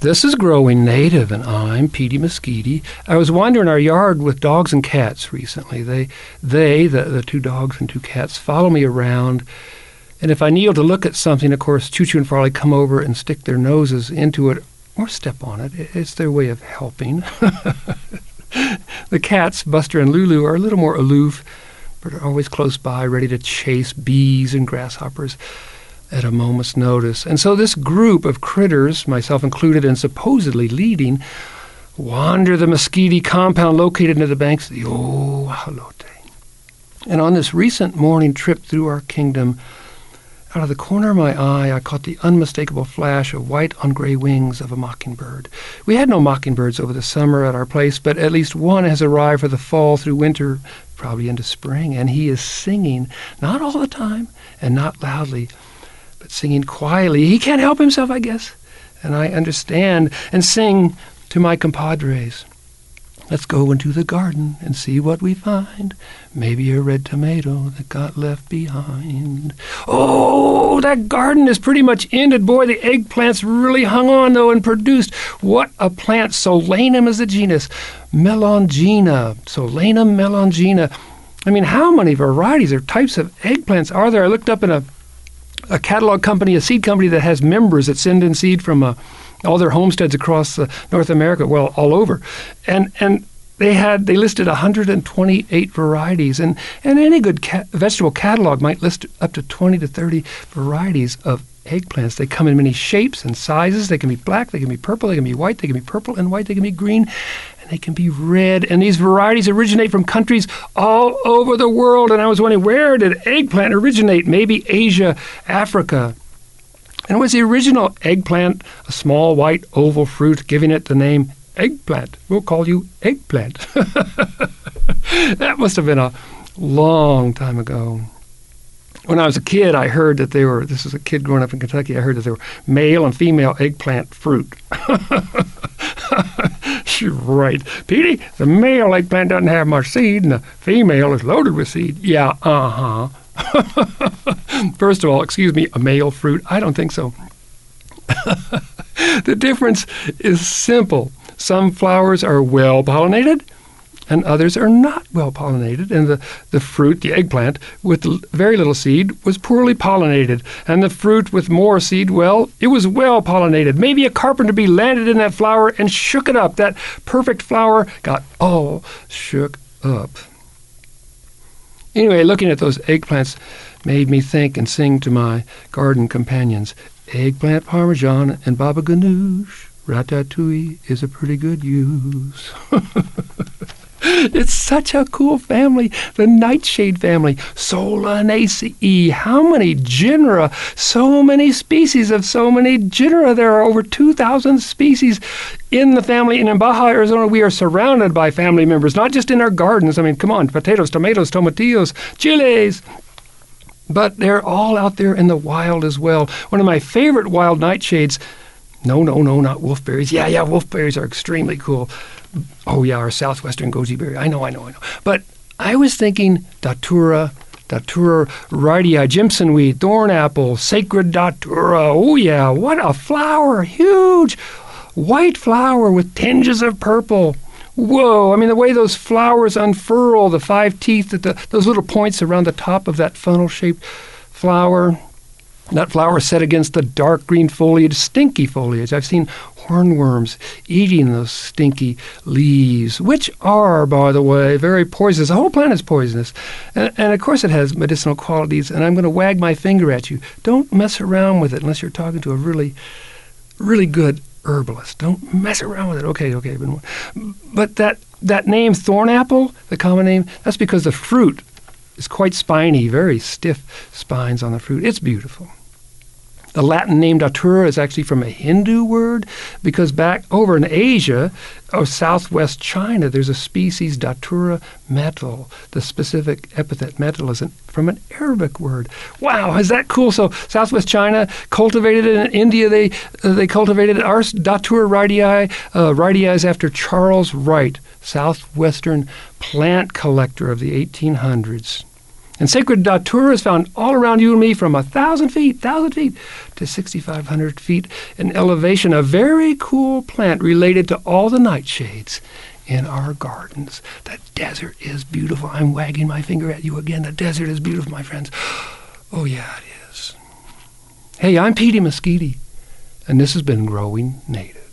This is Growing Native, and I'm Petey Mesquite. I was wandering our yard with dogs and cats recently. The two dogs and two cats, follow me around, and if I kneel to look at something, of course, Choo Choo and Farley come over and stick their noses into it or step on it. It's their way of helping. The cats, Buster and Lulu, are a little more aloof, but are always close by, ready to chase bees and grasshoppers at a moment's notice. And so this group of critters, myself included and supposedly leading, wander the Mesquite compound located near the banks of the Ohalote. And on this recent morning trip through our kingdom, out of the corner of my eye, I caught the unmistakable flash of white on gray wings of a mockingbird. We had no mockingbirds over the summer at our place, but at least one has arrived for the fall through winter, probably into spring, and he is singing, not all the time and not loudly, but singing quietly. He can't help himself, I guess. And I understand and sing to my compadres. Let's go into the garden and see what we find. Maybe a red tomato that got left behind. Oh, that garden is pretty much ended. Boy, the eggplants really hung on, though, and produced. What a plant. Solanum is the genus. Melongena. Solanum melongena. I mean, how many varieties or types of eggplants are there? I looked up in a catalog company, a seed company that has members that send in seed from all their homesteads across North America, well, all over. And they listed 128 varieties. And any good vegetable catalog might list up to 20 to 30 varieties of eggplants. They come in many shapes and sizes. They can be black, they can be purple, they can be white, they can be purple and white, they can be green, and they can be red. And these varieties originate from countries all over the world. And I was wondering, where did eggplant originate? Maybe Asia, Africa. And was the original eggplant a small white oval fruit, giving it the name eggplant? We'll call you eggplant. That must have been a long time ago. When I was a kid, I heard that this was a kid growing up in Kentucky, I heard that there were male and female eggplant fruit. You're right. Petey, the male eggplant doesn't have much seed, and the female is loaded with seed. Yeah, uh-huh. First of all, excuse me, a male fruit? I don't think so. The difference is simple. Some flowers are well-pollinated, and others are not well-pollinated. And the fruit, the eggplant, with very little seed, was poorly pollinated. And the fruit with more seed, well, it was well-pollinated. Maybe a carpenter bee landed in that flower and shook it up. That perfect flower got all shook up. Anyway, looking at those eggplants made me think and sing to my garden companions. Eggplant parmesan and baba ganoush. Ratatouille is a pretty good use. It's such a cool family, the nightshade family, Solanaceae. How many genera, so many species of so many genera. There are over 2,000 species in the family. And in Baja, Arizona, we are surrounded by family members, not just in our gardens. I mean, come on, potatoes, tomatoes, tomatillos, chiles. But they're all out there in the wild as well. One of my favorite wild nightshades, no, not wolfberries. Yeah, wolfberries are extremely cool. Oh, yeah, our southwestern goji berry. I know. But I was thinking Datura rhytii, Jimson weed, thorn apple, sacred Datura. Oh, yeah, what a flower. Huge white flower with tinges of purple. Whoa, I mean, the way those flowers unfurl, the 5 teeth, those little points around the top of that funnel-shaped flower. That flower set against the dark green foliage, stinky foliage. I've seen hornworms eating those stinky leaves, which are, by the way, very poisonous. The whole plant is poisonous. And of course it has medicinal qualities, and I'm going to wag my finger at you. Don't mess around with it unless you're talking to a really, really good herbalist. Don't mess around with it. Okay. But that name, thorn apple, the common name, that's because the fruit is quite spiny, very stiff spines on the fruit. It's beautiful. The Latin name Datura is actually from a Hindu word, because back over in Asia or southwest China, there's a species, Datura metal. The specific epithet metal is from an Arabic word. Wow, is that cool? So southwest China cultivated it. In India, they cultivated it. Our Datura rhytii, rhytii is after Charles Wright, southwestern plant collector of the 1800s. And sacred datura is found all around you and me from 1,000 feet to 6,500 feet in elevation, a very cool plant related to all the nightshades in our gardens. The desert is beautiful. I'm wagging my finger at you again. The desert is beautiful, my friends. Oh, yeah, it is. Hey, I'm Petey Mesquite, and this has been Growing Native.